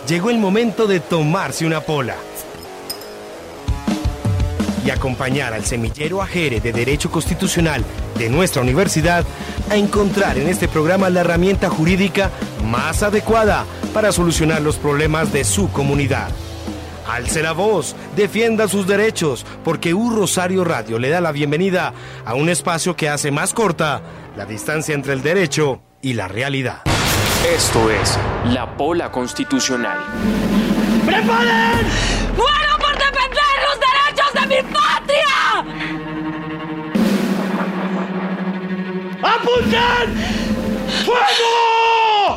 llegó el momento de tomarse una pola y acompañar al semillero Ajere de Derecho Constitucional de nuestra universidad a encontrar en este programa la herramienta jurídica más adecuada para solucionar los problemas de su comunidad. Alce la voz, defienda sus derechos, porque U Rosario Radio le da la bienvenida a un espacio que hace más corta la distancia entre el derecho y la realidad. Esto es La Pola Constitucional. ¡Preparen! ¡Muero por defender los derechos de mi patria! ¡Apunten! ¡Fuego!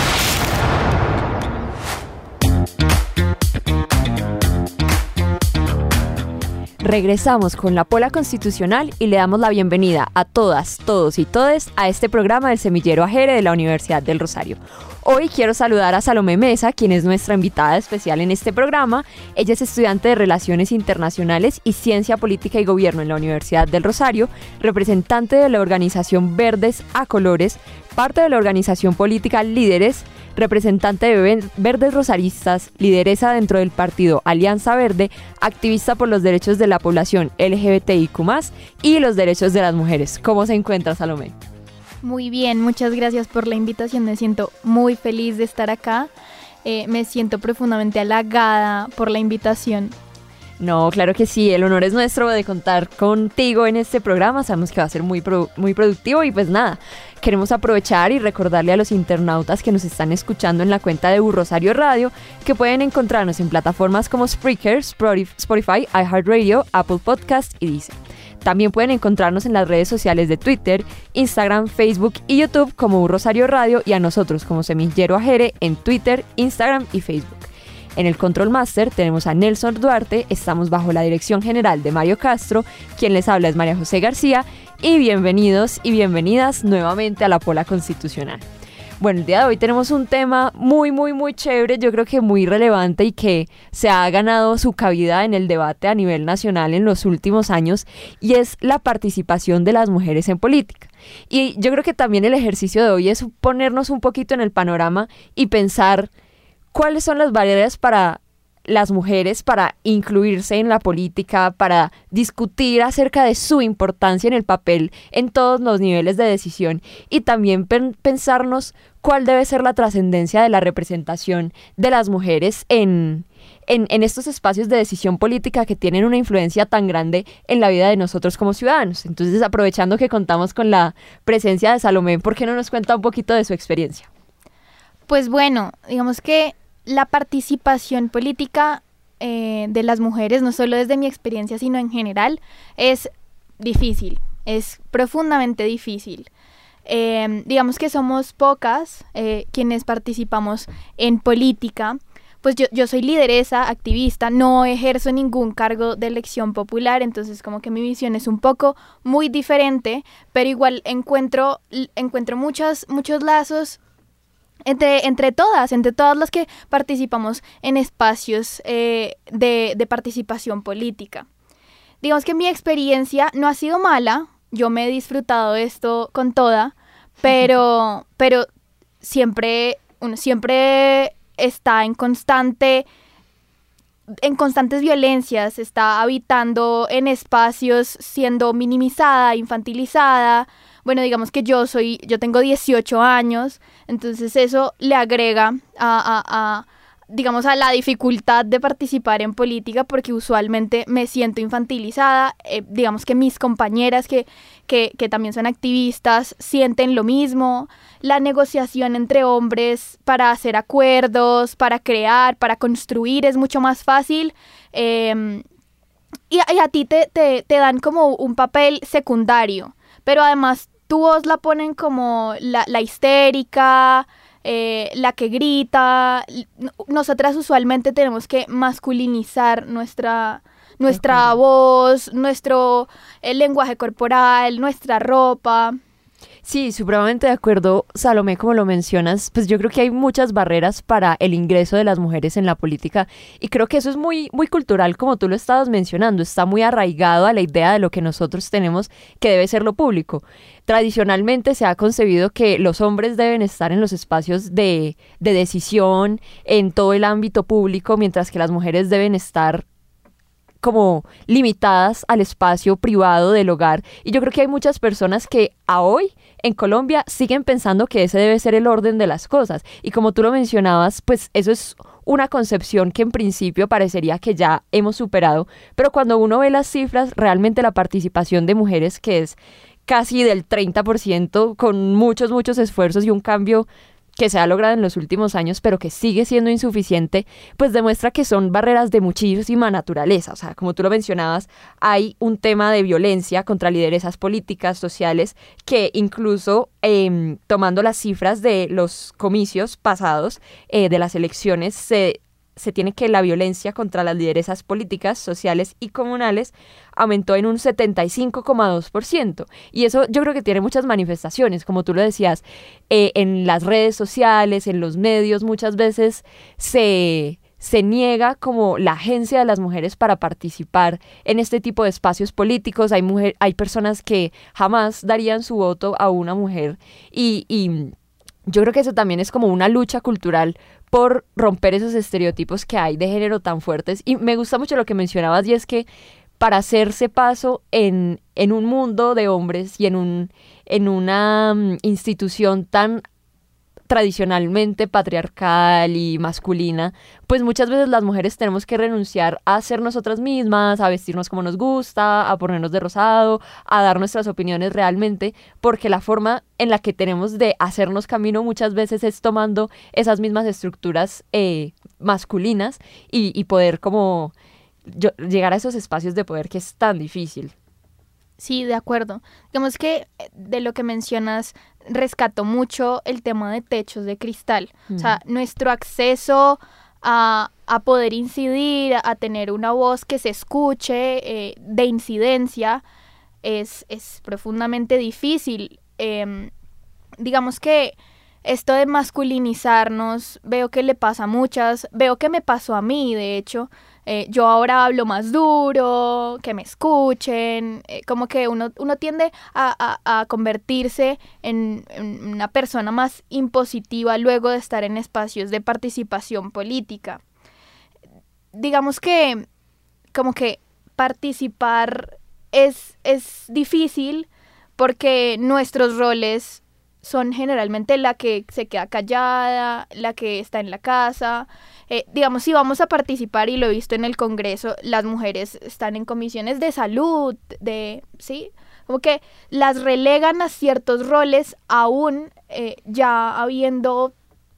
Regresamos con La Pola Constitucional y le damos la bienvenida a todas, todos y todes a este programa del Semillero Ajere de la Universidad del Rosario. Hoy quiero saludar a Salomé Mesa, quien es nuestra invitada especial en este programa. Ella es estudiante de Relaciones Internacionales y Ciencia Política y Gobierno en la Universidad del Rosario, representante de la organización Verdes a Colores, parte de la organización política Líderes, representante de Verdes Rosaristas, lideresa dentro del partido Alianza Verde, activista por los derechos de la población LGBTIQ+, y los derechos de las mujeres. ¿Cómo se encuentra, Salomé? Muy bien, muchas gracias por la invitación. Me siento muy feliz de estar acá. Me siento profundamente halagada por la invitación. No, claro que sí, el honor es nuestro de contar contigo en este programa. Sabemos que va a ser muy productivo y pues nada, queremos aprovechar y recordarle a los internautas que nos están escuchando en la cuenta de U Rosario Radio que pueden encontrarnos en plataformas como Spreaker, Spotify, iHeartRadio, Apple Podcast y Deezer. También pueden encontrarnos en las redes sociales de Twitter, Instagram, Facebook y YouTube como U Rosario Radio y a nosotros como Semillero Ajere en Twitter, Instagram y Facebook. En el Control Master tenemos a Nelson Duarte, estamos bajo la dirección general de Mario Castro, quien les habla es María José García y bienvenidos y bienvenidas nuevamente a La Pola Constitucional. Bueno, el día de hoy tenemos un tema muy chévere, yo creo que muy relevante y que se ha ganado su cabida en el debate a nivel nacional en los últimos años y es la participación de las mujeres en política. Y yo creo que también el ejercicio de hoy es ponernos un poquito en el panorama y pensar cuáles son las barreras para las mujeres para incluirse en la política, para discutir acerca de su importancia en el papel en todos los niveles de decisión y también pensarnos cuál debe ser la trascendencia de la representación de las mujeres en estos espacios de decisión política que tienen una influencia tan grande en la vida de nosotros como ciudadanos. Entonces, aprovechando que contamos con la presencia de Salomé, ¿por qué no nos cuenta un poquito de su experiencia? Pues bueno, digamos que la participación política de las mujeres, no solo desde mi experiencia, sino en general, es difícil, es profundamente difícil. Digamos que somos pocas quienes participamos en política. Pues yo soy lideresa, activista, no ejerzo ningún cargo de elección popular, entonces como que mi visión es un poco muy diferente, pero igual encuentro muchos lazos entre todas las que participamos en espacios de participación política. Digamos que mi experiencia no ha sido mala, yo me he disfrutado de esto con toda, pero siempre está en constantes violencias, está habitando en espacios siendo minimizada, infantilizada. Bueno, digamos que yo tengo 18 años, entonces eso le agrega digamos, a la dificultad de participar en política porque usualmente me siento infantilizada. Digamos que mis compañeras que también son activistas sienten lo mismo. La negociación entre hombres para hacer acuerdos, para crear, para construir es mucho más fácil. Y a ti te dan como un papel secundario, pero además tu voz la ponen como la histérica, la que grita. Nosotras usualmente tenemos que masculinizar nuestra voz, nuestro lenguaje corporal, nuestra ropa. Sí, supremamente de acuerdo, Salomé, como lo mencionas, pues yo creo que hay muchas barreras para el ingreso de las mujeres en la política y creo que eso es muy, muy cultural, como tú lo estabas mencionando, está muy arraigado a la idea de lo que nosotros tenemos que debe ser lo público. Tradicionalmente se ha concebido que los hombres deben estar en los espacios de decisión, en todo el ámbito público, mientras que las mujeres deben estar como limitadas al espacio privado del hogar. Y yo creo que hay muchas personas que a hoy en Colombia siguen pensando que ese debe ser el orden de las cosas. Y como tú lo mencionabas, pues eso es una concepción que en principio parecería que ya hemos superado. Pero cuando uno ve las cifras, realmente la participación de mujeres, que es casi del 30%, con muchos, muchos esfuerzos y un cambio que se ha logrado en los últimos años, pero que sigue siendo insuficiente, pues demuestra que son barreras de muchísima naturaleza. O sea, como tú lo mencionabas, hay un tema de violencia contra lideresas políticas, sociales, que incluso tomando las cifras de los comicios pasados, de las elecciones, se tiene que la violencia contra las lideresas políticas, sociales y comunales aumentó en un 75,2%. Y eso yo creo que tiene muchas manifestaciones, como tú lo decías, en las redes sociales, en los medios, muchas veces se niega como la agencia de las mujeres para participar en este tipo de espacios políticos. Hay personas que jamás darían su voto a una mujer y yo creo que eso también es como una lucha cultural por romper esos estereotipos que hay de género tan fuertes. Y me gusta mucho lo que mencionabas, y es que para hacerse paso en un mundo de hombres y en una institución tan tradicionalmente patriarcal y masculina, pues muchas veces las mujeres tenemos que renunciar a ser nosotras mismas, a vestirnos como nos gusta, a ponernos de rosado, a dar nuestras opiniones realmente, porque la forma en la que tenemos de hacernos camino muchas veces es tomando esas mismas estructuras masculinas y poder como llegar a esos espacios de poder que es tan difícil. Sí, de acuerdo. Digamos que de lo que mencionas, rescato mucho el tema de techos de cristal. O sea, nuestro acceso a poder incidir, a tener una voz que se escuche, de incidencia, es profundamente difícil. Digamos que esto de masculinizarnos, veo que le pasa a muchas, veo que me pasó a mí, de hecho. Yo ahora hablo más duro, que me escuchen, como que uno tiende a convertirse en una persona más impositiva luego de estar en espacios de participación política. Digamos que como que participar es difícil porque nuestros roles son generalmente la que se queda callada, la que está en la casa. Digamos, si vamos a participar, y lo he visto en el Congreso, las mujeres están en comisiones de salud, ¿sí? Como que las relegan a ciertos roles aún ya habiendo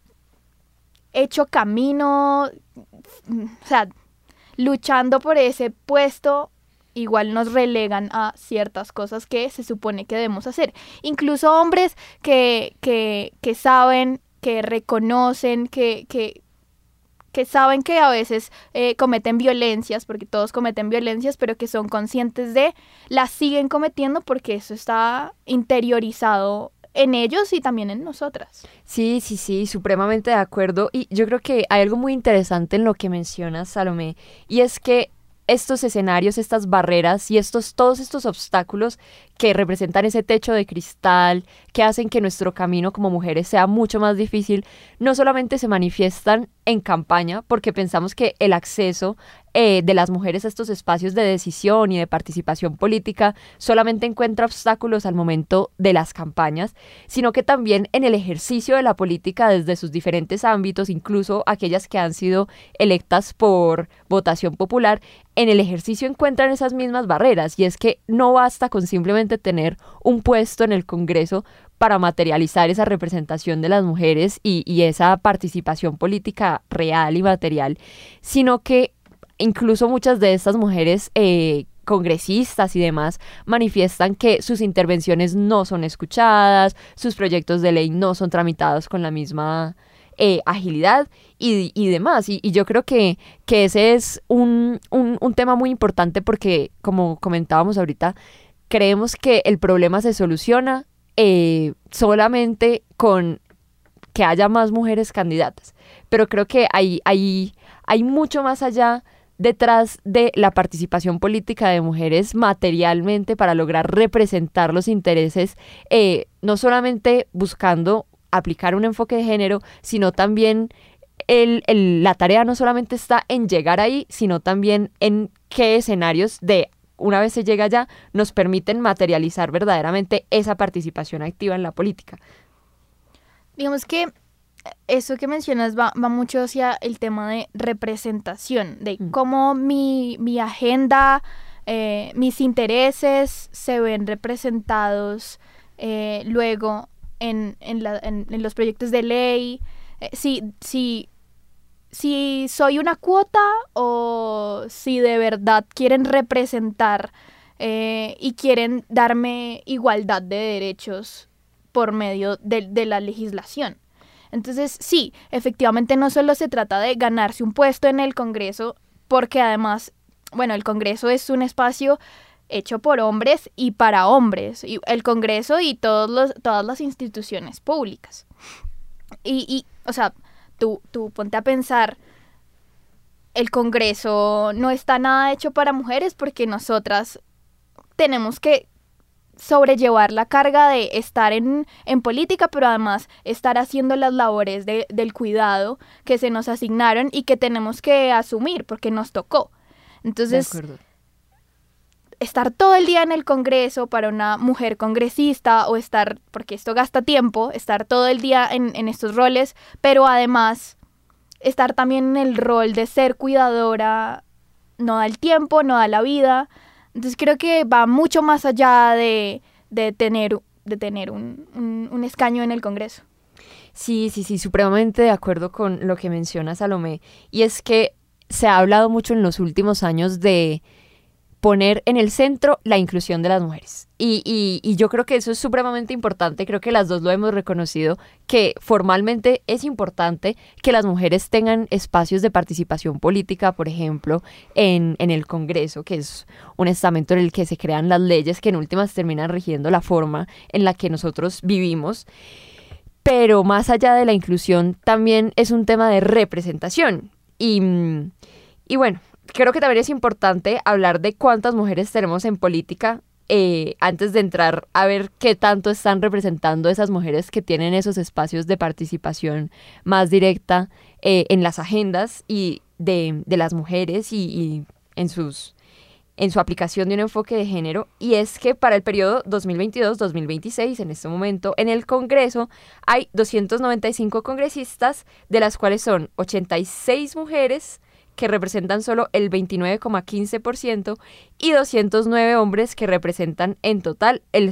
hecho camino, o sea, luchando por ese puesto. Igual nos relegan a ciertas cosas que se supone que debemos hacer. Incluso hombres que saben, que reconocen, que saben que a veces cometen violencias, porque todos cometen violencias, pero que son conscientes las siguen cometiendo porque eso está interiorizado en ellos y también en nosotras. Sí, supremamente de acuerdo. Y yo creo que hay algo muy interesante en lo que mencionas, Salomé, y es que estos escenarios, estas barreras y todos estos obstáculos que representan ese techo de cristal, que hacen que nuestro camino como mujeres sea mucho más difícil, no solamente se manifiestan en campaña, porque pensamos que el acceso de las mujeres a estos espacios de decisión y de participación política solamente encuentra obstáculos al momento de las campañas, sino que también en el ejercicio de la política desde sus diferentes ámbitos, incluso aquellas que han sido electas por votación popular, en el ejercicio encuentran esas mismas barreras, y es que no basta con simplemente tener un puesto en el Congreso para materializar esa representación de las mujeres y esa participación política real y material, sino que incluso muchas de estas mujeres congresistas y demás manifiestan que sus intervenciones no son escuchadas, sus proyectos de ley no son tramitados con la misma agilidad y demás. Y yo creo que ese es un tema muy importante porque, como comentábamos ahorita, creemos que el problema se soluciona solamente con que haya más mujeres candidatas, pero creo que hay mucho más allá detrás de la participación política de mujeres materialmente para lograr representar los intereses, no solamente buscando aplicar un enfoque de género, sino también la tarea no solamente está en llegar ahí, sino también en qué escenarios una vez se llega allá, nos permiten materializar verdaderamente esa participación activa en la política. Digamos que eso que mencionas va mucho hacia el tema de representación, de cómo mi agenda, mis intereses se ven representados luego en los proyectos de ley. Si soy una cuota o si de verdad quieren representar y quieren darme igualdad de derechos por medio de la legislación. Entonces, sí, efectivamente no solo se trata de ganarse un puesto en el Congreso, porque además, bueno, el Congreso es un espacio hecho por hombres y para hombres, y el Congreso y todas las instituciones públicas. Y o sea, tú ponte a pensar, el Congreso no está nada hecho para mujeres porque nosotras tenemos que sobrellevar la carga de estar en política, pero además estar haciendo las labores del cuidado que se nos asignaron y que tenemos que asumir porque nos tocó. Entonces, estar todo el día en el Congreso para una mujer congresista o estar, porque esto gasta tiempo, estar todo el día en estos roles, pero además estar también en el rol de ser cuidadora, no da el tiempo, no da la vida. Entonces creo que va mucho más allá de tener un escaño en el Congreso. Sí, supremamente de acuerdo con lo que menciona Salomé. Y es que se ha hablado mucho en los últimos años de poner en el centro la inclusión de las mujeres. Y yo creo que eso es supremamente importante, creo que las dos lo hemos reconocido, que formalmente es importante que las mujeres tengan espacios de participación política, por ejemplo, en el Congreso, que es un estamento en el que se crean las leyes que en últimas terminan rigiendo la forma en la que nosotros vivimos. Pero más allá de la inclusión, también es un tema de representación. Y bueno, creo que también es importante hablar de cuántas mujeres tenemos en política antes de entrar a ver qué tanto están representando esas mujeres que tienen esos espacios de participación más directa en las agendas y de las mujeres y en su aplicación de un enfoque de género. Y es que para el periodo 2022-2026, en este momento, en el Congreso hay 295 congresistas, de las cuales son 86 mujeres, que representan solo el 29,15%, y 209 hombres que representan en total el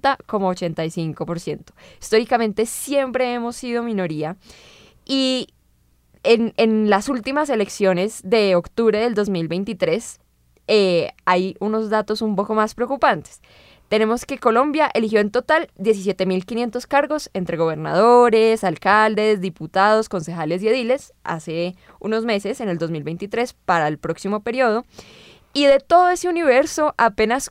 70,85%. Históricamente siempre hemos sido minoría, y en las últimas elecciones de octubre del 2023 hay unos datos un poco más preocupantes. Tenemos que Colombia eligió en total 17.500 cargos entre gobernadores, alcaldes, diputados, concejales y ediles hace unos meses, en el 2023, para el próximo periodo. Y de todo ese universo, apenas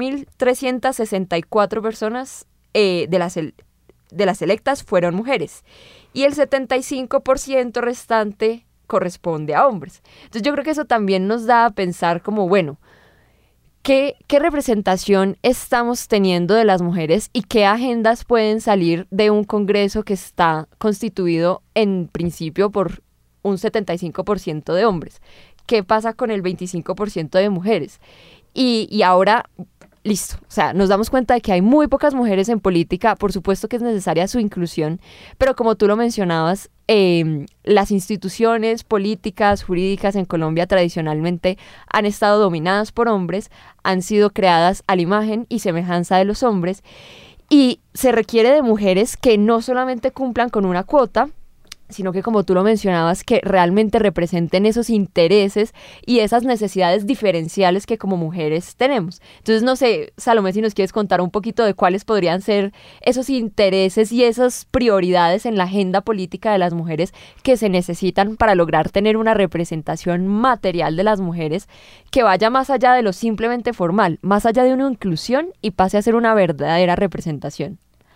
4.364 personas de las electas fueron mujeres. Y el 75% restante corresponde a hombres. Entonces yo creo que eso también nos da a pensar como, bueno, ¿Qué representación estamos teniendo de las mujeres y qué agendas pueden salir de un Congreso que está constituido en principio por un 75% de hombres? ¿Qué pasa con el 25% de mujeres? Y ahora, listo, o sea, nos damos cuenta de que hay muy pocas mujeres en política, por supuesto que es necesaria su inclusión, pero como tú lo mencionabas, las instituciones políticas, jurídicas en Colombia tradicionalmente han estado dominadas por hombres, han sido creadas a la imagen y semejanza de los hombres, y se requiere de mujeres que no solamente cumplan con una cuota, sino que, como tú lo mencionabas, que realmente representen esos intereses y esas necesidades diferenciales que como mujeres tenemos. Entonces, no sé, Salomé, si nos quieres contar un poquito de cuáles podrían ser esos intereses y esas prioridades en la agenda política de las mujeres que se necesitan para lograr tener una representación material de las mujeres que vaya más allá de lo simplemente formal, más allá de una inclusión y pase a ser una verdadera representación.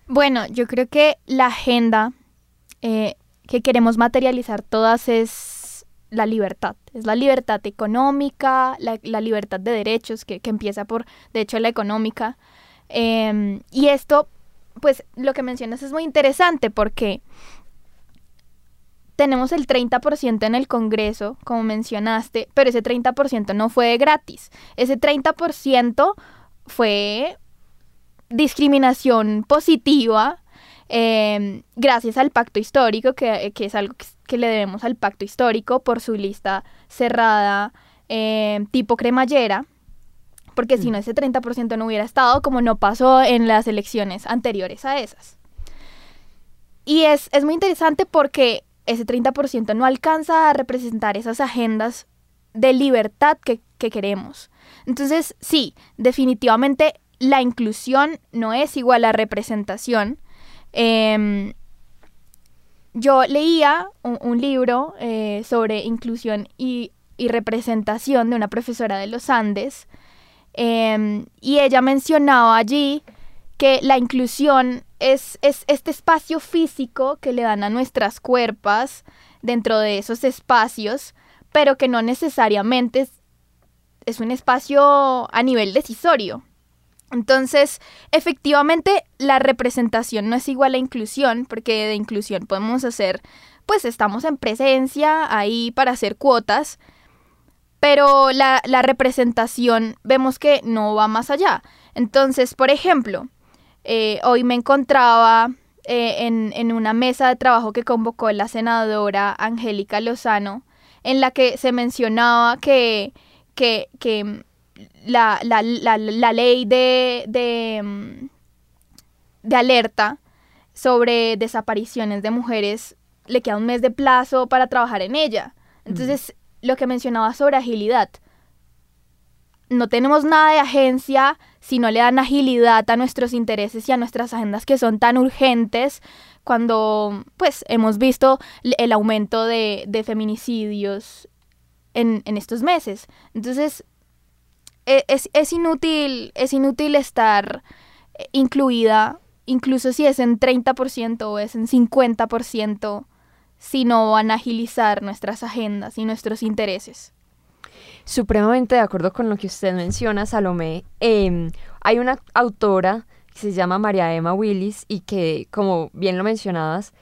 Bueno, yo creo que la agenda que queremos materializar todas es la libertad. Es la libertad económica, la libertad de derechos, que empieza por, de hecho, la económica. Y esto, pues, lo que mencionas es muy interesante porque tenemos el 30% en el Congreso, como mencionaste, pero ese 30% no fue gratis. Ese 30% fue discriminación positiva, gracias al pacto histórico, que es algo que le debemos al pacto histórico por su lista cerrada, tipo cremallera, porque si no ese 30% no hubiera estado, como no pasó en las elecciones anteriores a esas. Y es muy interesante porque ese 30% no alcanza a representar esas agendas de libertad que queremos. Entonces, sí, definitivamente la inclusión no es igual a representación. Yo leía un libro sobre inclusión y representación de una profesora de los Andes, y ella mencionaba allí que la inclusión es este espacio físico que le dan a nuestras cuerpas dentro de esos espacios, pero que no necesariamente es un espacio a nivel decisorio. Entonces, efectivamente, la representación no es igual a inclusión, porque de inclusión podemos hacer, pues estamos en presencia ahí para hacer cuotas, pero la representación vemos que no va más allá. Entonces, por ejemplo, hoy me encontraba en una mesa de trabajo que convocó la senadora Angélica Lozano, en la que se mencionaba que la ley de alerta sobre desapariciones de mujeres le queda un mes de plazo para trabajar en ella. Entonces, lo que mencionaba sobre agilidad, no tenemos nada de agencia si no le dan agilidad a nuestros intereses y a nuestras agendas que son tan urgentes, cuando pues hemos visto el aumento de feminicidios en estos meses. Entonces, es inútil estar incluida, incluso si es en 30% o es en 50%, si no van a agilizar nuestras agendas y nuestros intereses. Supremamente de acuerdo con lo que usted menciona, Salomé. Hay una autora que se llama María Emma Willis y que, como bien lo mencionabas,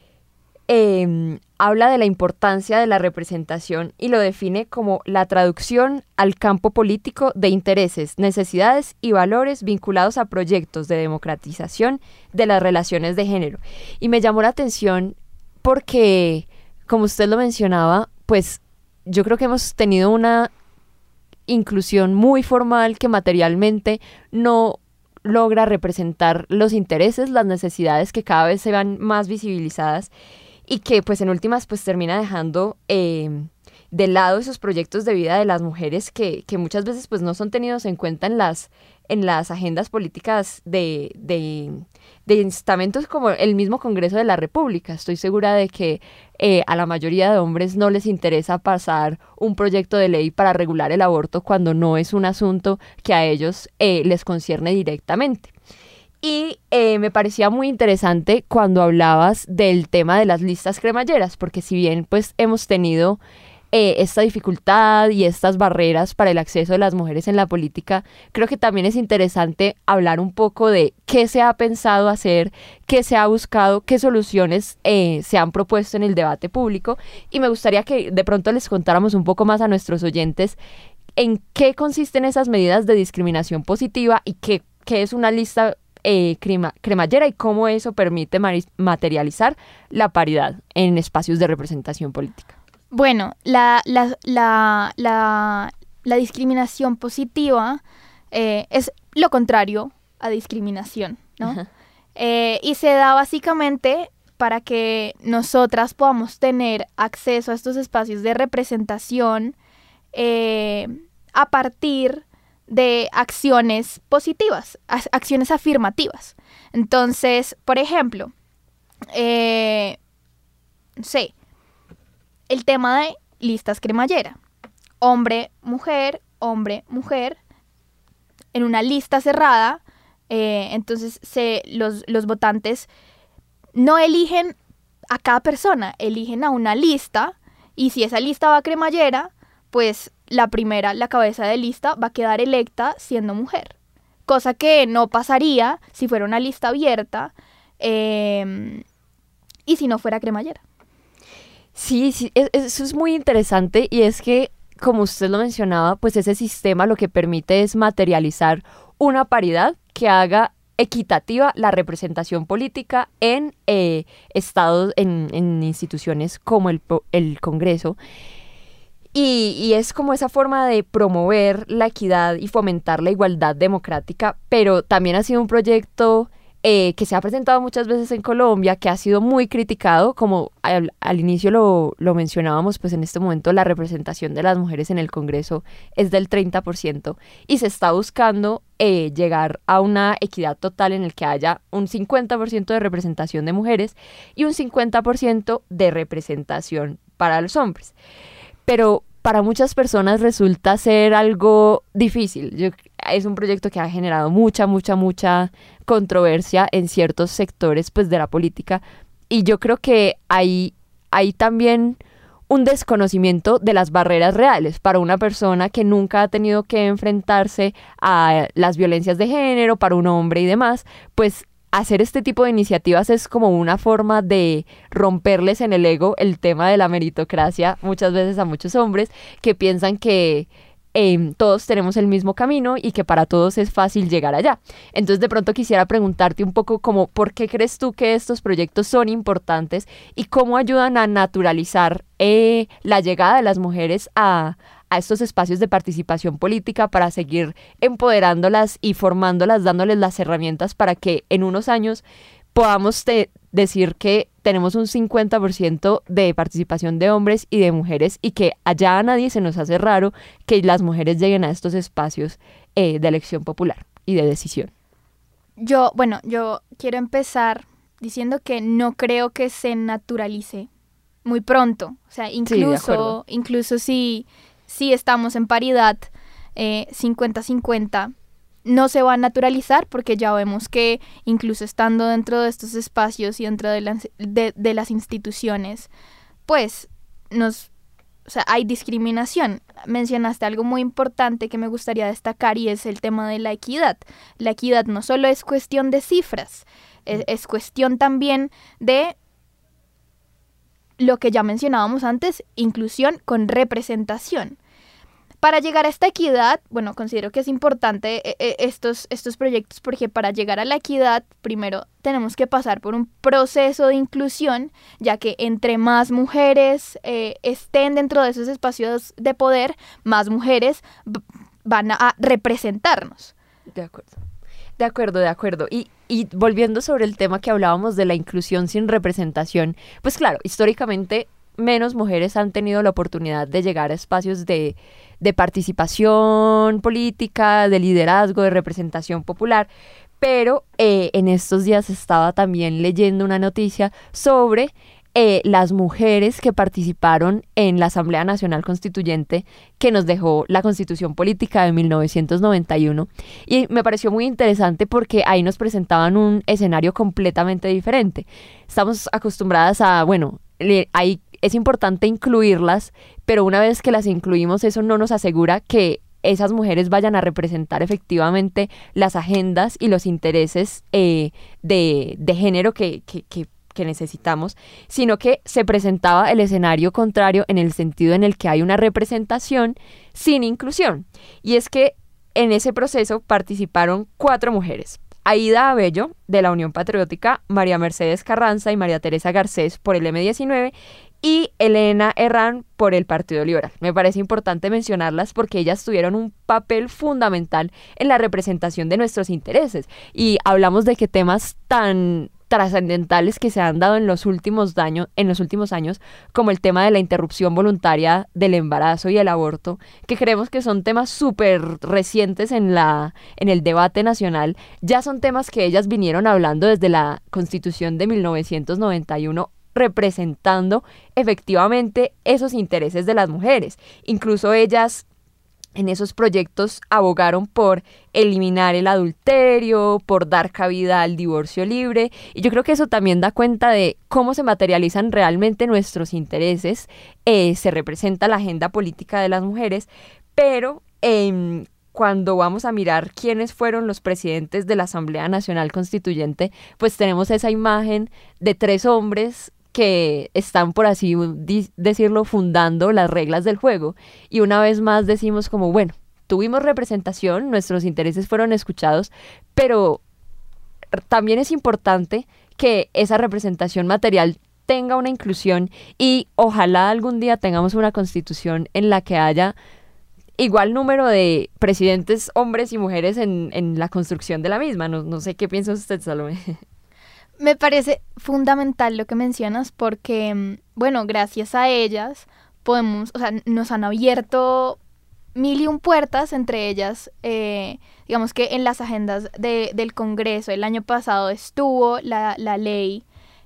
habla de la importancia de la representación y lo define como la traducción al campo político de intereses, necesidades y valores vinculados a proyectos de democratización de las relaciones de género. Y me llamó la atención porque, como usted lo mencionaba, pues yo creo que hemos tenido una inclusión muy formal que materialmente no logra representar los intereses, las necesidades que cada vez se van más visibilizadas y que pues en últimas pues termina dejando de lado esos proyectos de vida de las mujeres que muchas veces pues no son tenidos en cuenta en las agendas políticas de estamentos como el mismo Congreso de la República. Estoy segura de que a la mayoría de hombres no les interesa pasar un proyecto de ley para regular el aborto cuando no es un asunto que a ellos les concierne directamente. Y me parecía muy interesante cuando hablabas del tema de las listas cremalleras, porque si bien pues hemos tenido esta dificultad y estas barreras para el acceso de las mujeres en la política, creo que también es interesante hablar un poco de qué se ha pensado hacer, qué se ha buscado, qué soluciones se han propuesto en el debate público, y me gustaría que de pronto les contáramos un poco más a nuestros oyentes en qué consisten esas medidas de discriminación positiva y qué es una lista cremallera y cómo eso permite materializar la paridad en espacios de representación política. Bueno, la discriminación positiva es lo contrario a discriminación, ¿no? Uh-huh. Y se da básicamente para que nosotras podamos tener acceso a estos espacios de representación a partir de acciones positivas, acciones afirmativas. Entonces, por ejemplo, el tema de listas cremallera. Hombre, mujer, en una lista cerrada, Entonces los votantes no eligen a cada persona, eligen a una lista, y si esa lista va a cremallera, pues la cabeza de lista va a quedar electa siendo mujer. Cosa que no pasaría si fuera una lista abierta y si no fuera cremallera. Sí, eso es muy interesante, y es que, como usted lo mencionaba, pues ese sistema lo que permite es materializar una paridad que haga equitativa la representación política en estados, en instituciones como el Congreso. Y es como esa forma de promover la equidad y fomentar la igualdad democrática, pero también ha sido un proyecto que se ha presentado muchas veces en Colombia, que ha sido muy criticado, como al inicio lo mencionábamos, pues en este momento la representación de las mujeres en el Congreso es del 30%, y se está buscando llegar a una equidad total en el que haya un 50% de representación de mujeres y un 50% de representación para los hombres. Pero para muchas personas resulta ser algo difícil. Es un proyecto que ha generado mucha controversia en ciertos sectores, pues, de la política, y yo creo que hay también un desconocimiento de las barreras reales para una persona que nunca ha tenido que enfrentarse a las violencias de género, para un hombre y demás. Pues hacer este tipo de iniciativas es como una forma de romperles en el ego el tema de la meritocracia, muchas veces a muchos hombres que piensan que todos tenemos el mismo camino y que para todos es fácil llegar allá. Entonces, de pronto quisiera preguntarte un poco como, ¿por qué crees tú que estos proyectos son importantes y cómo ayudan a naturalizar la llegada de las mujeres a estos espacios de participación política, para seguir empoderándolas y formándolas, dándoles las herramientas para que en unos años podamos decir que tenemos un 50% de participación de hombres y de mujeres, y que allá a nadie se nos hace raro que las mujeres lleguen a estos espacios de elección popular y de decisión? Yo quiero empezar diciendo que no creo que se naturalice muy pronto. O sea, incluso si estamos en paridad 50-50, no se va a naturalizar, porque ya vemos que incluso estando dentro de estos espacios y dentro de las instituciones, pues hay discriminación. Mencionaste algo muy importante que me gustaría destacar, y es el tema de la equidad. La equidad no solo es cuestión de cifras, es cuestión también de lo que ya mencionábamos antes, inclusión con representación. Para llegar a esta equidad, considero que es importante estos proyectos, porque para llegar a la equidad, primero tenemos que pasar por un proceso de inclusión, ya que entre más mujeres estén dentro de esos espacios de poder, más mujeres van a representarnos. De acuerdo. Y volviendo sobre el tema que hablábamos de la inclusión sin representación, pues claro, históricamente menos mujeres han tenido la oportunidad de llegar a espacios de participación política, de liderazgo, de representación popular, pero en estos días estaba también leyendo una noticia sobre las mujeres que participaron en la Asamblea Nacional Constituyente que nos dejó la Constitución Política de 1991, y me pareció muy interesante porque ahí nos presentaban un escenario completamente diferente. Estamos acostumbradas a, es importante incluirlas, pero una vez que las incluimos, eso no nos asegura que esas mujeres vayan a representar efectivamente las agendas y los intereses de género que necesitamos, sino que se presentaba el escenario contrario, en el sentido en el que hay una representación sin inclusión. Y es que en ese proceso participaron 4 mujeres: Aída Abello, de la Unión Patriótica, María Mercedes Carranza y María Teresa Garcés por el M19, y Elena Herrán por el Partido Liberal. Me parece importante mencionarlas porque ellas tuvieron un papel fundamental en la representación de nuestros intereses, y hablamos de que temas tan trascendentales que se han dado en los últimos años, como el tema de la interrupción voluntaria del embarazo y el aborto, que creemos que son temas súper recientes en el debate nacional, ya son temas que ellas vinieron hablando desde la Constitución de 1991, representando efectivamente esos intereses de las mujeres. Incluso ellas en esos proyectos abogaron por eliminar el adulterio, por dar cabida al divorcio libre, y yo creo que eso también da cuenta de cómo se materializan realmente nuestros intereses, se representa la agenda política de las mujeres, pero cuando vamos a mirar quiénes fueron los presidentes de la Asamblea Nacional Constituyente, pues tenemos esa imagen de 3 hombres que están, por así decirlo, fundando las reglas del juego. Y una vez más decimos como, bueno, tuvimos representación, nuestros intereses fueron escuchados, pero también es importante que esa representación material tenga una inclusión y ojalá algún día tengamos una constitución en la que haya igual número de presidentes, hombres y mujeres en la construcción de la misma. No sé qué piensa usted, Salomé. Me parece fundamental lo que mencionas porque, bueno, gracias a ellas podemos, o sea, nos han abierto 1001 puertas, entre ellas, digamos que en las agendas del Congreso, el año pasado estuvo la ley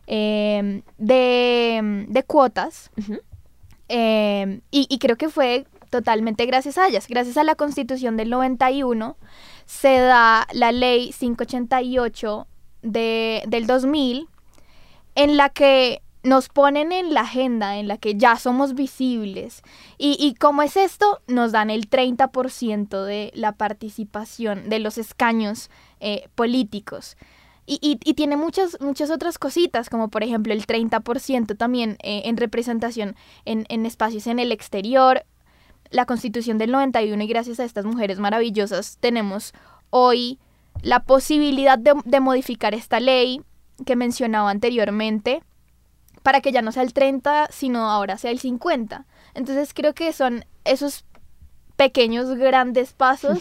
de cuotas, uh-huh. Y creo que fue totalmente gracias a ellas. Gracias a la Constitución del 91 se da la ley 588 del 2000, en la que nos ponen en la agenda, en la que ya somos visibles. Y ¿cómo es esto? Nos dan el 30% de la participación, de los escaños políticos. Y tiene muchas otras cositas, como por ejemplo el 30% también en representación en espacios en el exterior. La Constitución del 91, y gracias a estas mujeres maravillosas tenemos hoy la posibilidad de modificar esta ley que mencionaba anteriormente para que ya no sea el 30, sino ahora sea el 50. Entonces creo que son esos pequeños, grandes pasos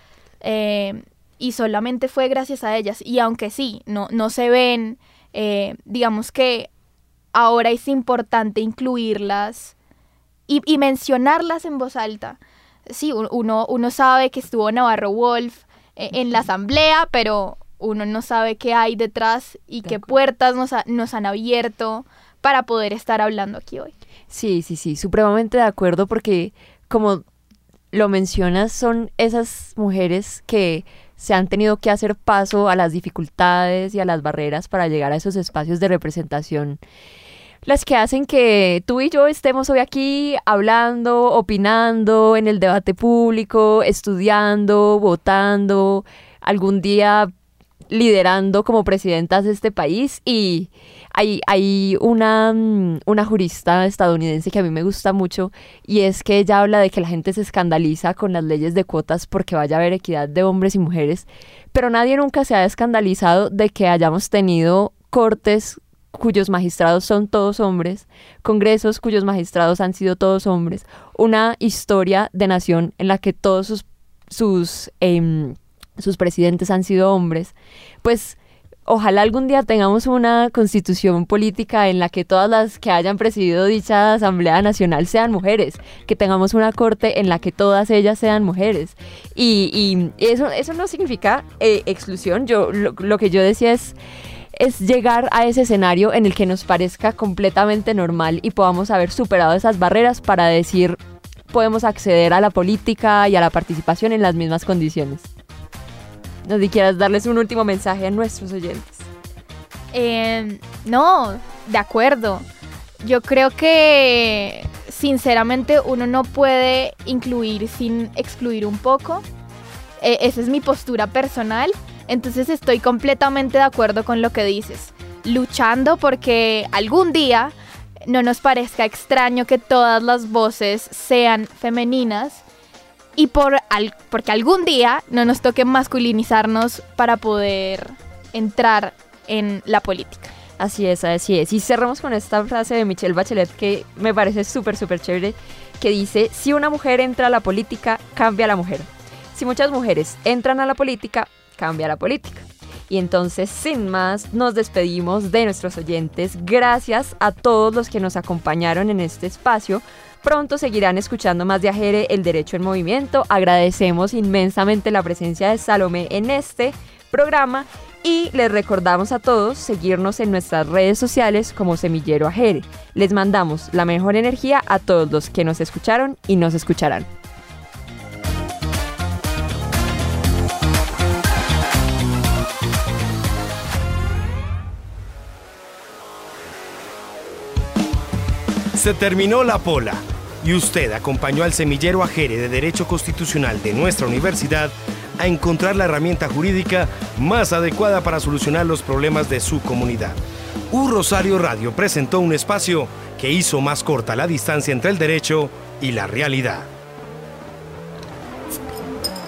y solamente fue gracias a ellas. Y aunque sí, no se ven, digamos que ahora es importante incluirlas y mencionarlas en voz alta. Sí, uno sabe que estuvo Navarro Wolf en la asamblea, pero uno no sabe qué hay detrás y qué puertas nos han abierto para poder estar hablando aquí hoy. Sí, supremamente de acuerdo, porque como lo mencionas, son esas mujeres que se han tenido que hacer paso a las dificultades y a las barreras para llegar a esos espacios de representación, las que hacen que tú y yo estemos hoy aquí hablando, opinando en el debate público, estudiando, votando, algún día liderando como presidentas de este país. Y hay una jurista estadounidense que a mí me gusta mucho, y es que ella habla de que la gente se escandaliza con las leyes de cuotas porque vaya a haber equidad de hombres y mujeres, pero nadie nunca se ha escandalizado de que hayamos tenido cortes cuyos magistrados son todos hombres, congresos cuyos magistrados han sido todos hombres, una historia de nación en la que todos sus presidentes han sido hombres. Pues ojalá algún día tengamos una constitución política en la que todas las que hayan presidido dicha Asamblea Nacional sean mujeres, que tengamos una corte en la que todas ellas sean mujeres. Y eso no significa exclusión. Lo que yo decía es llegar a ese escenario en el que nos parezca completamente normal y podamos haber superado esas barreras para decir podemos acceder a la política y a la participación en las mismas condiciones. No sé si quieras darles un último mensaje a nuestros oyentes. No, de acuerdo. Yo creo que sinceramente uno no puede incluir sin excluir un poco. Esa es mi postura personal. Entonces estoy completamente de acuerdo con lo que dices, luchando porque algún día no nos parezca extraño que todas las voces sean femeninas y porque algún día no nos toque masculinizarnos para poder entrar en la política. Así es. Y cerramos con esta frase de Michelle Bachelet que me parece súper chévere, que dice: si una mujer entra a la política, cambia a la mujer. Si muchas mujeres entran a la política, cambia la política. Y entonces, sin más, nos despedimos de nuestros oyentes. Gracias a todos los que nos acompañaron en este espacio. Pronto seguirán escuchando más de Ajere, el derecho en movimiento. Agradecemos inmensamente la presencia de Salomé en este programa y les recordamos a todos seguirnos en nuestras redes sociales como Semillero Ajere. Les mandamos la mejor energía a todos los que nos escucharon y nos escucharán. Se terminó la pola y usted acompañó al semillero Ajere de Derecho Constitucional de nuestra universidad a encontrar la herramienta jurídica más adecuada para solucionar los problemas de su comunidad. Rosario Radio presentó un espacio que hizo más corta la distancia entre el derecho y la realidad.